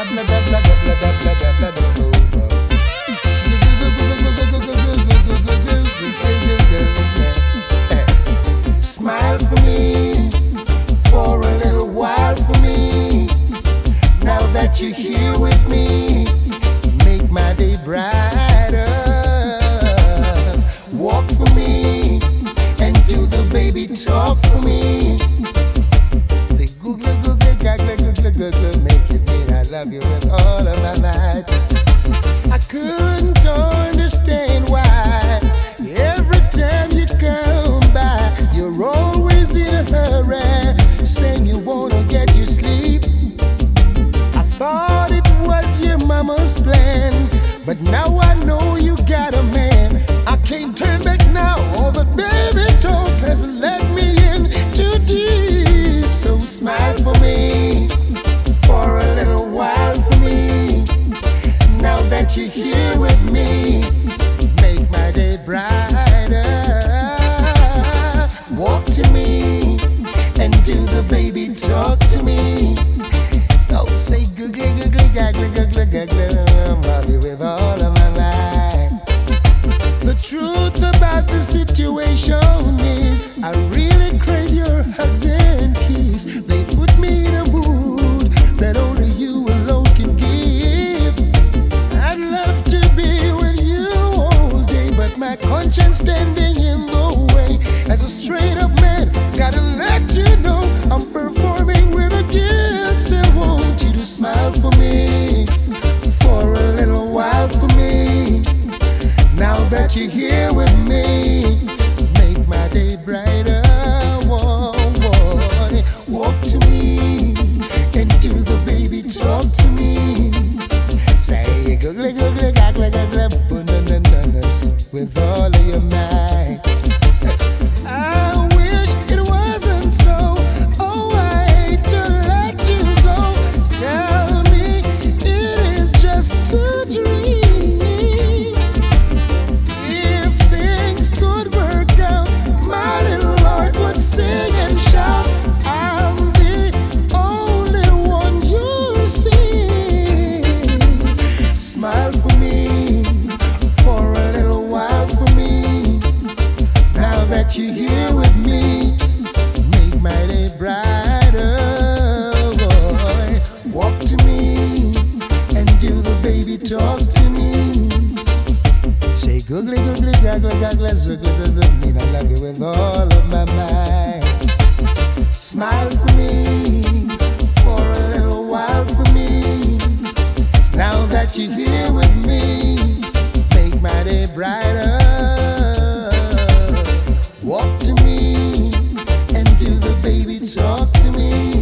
Smile for me for a little while for me. Now that you're here with me, make my day brighter. Walk for me and do the baby talk for me. Say googly googly gaggly googly googly, make it mean I love you with all of my might. I couldn't understand why every time you come by, you're always in a hurry, saying you wanna get your sleep. I thought it was your mama's plan, but now I know you got a man. I can't turn back now, all the baby talk has let me in too deep. So smile for me for a little while for me. Now that you're here with me, make my day brighter. Walk to me and do the baby talk to me. Oh, say googly googly gaggly googly gaggly, love you with all of my might. The truth about the situation is I really crave your hugs and kisses. They put me in a mood that only you alone can give. I'd love to be with you all day, but my conscience standing in the way. As a straight up man, gotta let you know I'm performing with a gift. Still want you to smile for me for a little while for me. Now that you're here with me, make my day brighter. Whoa, boy, walk to me and do the baby talk to me. Say googly googly gaggly gaggly, bananas with all of your might. I wish it wasn't so. Oh, I hate to let you go. Tell me it is just a dream. If things could work out, my little Lord would sing and shout. I'm the only one you see. Smile for me for a little while for me. Now that you're here with me, make my day brighter. Boy, walk to me and do the baby talk to me. Say googly googly gaggly gaggly zugly zugly, mean I love you with all of my might. Smile for me for a little while for me. Now that you're here with me, make my day brighter. Walk to me and do the baby talk to me.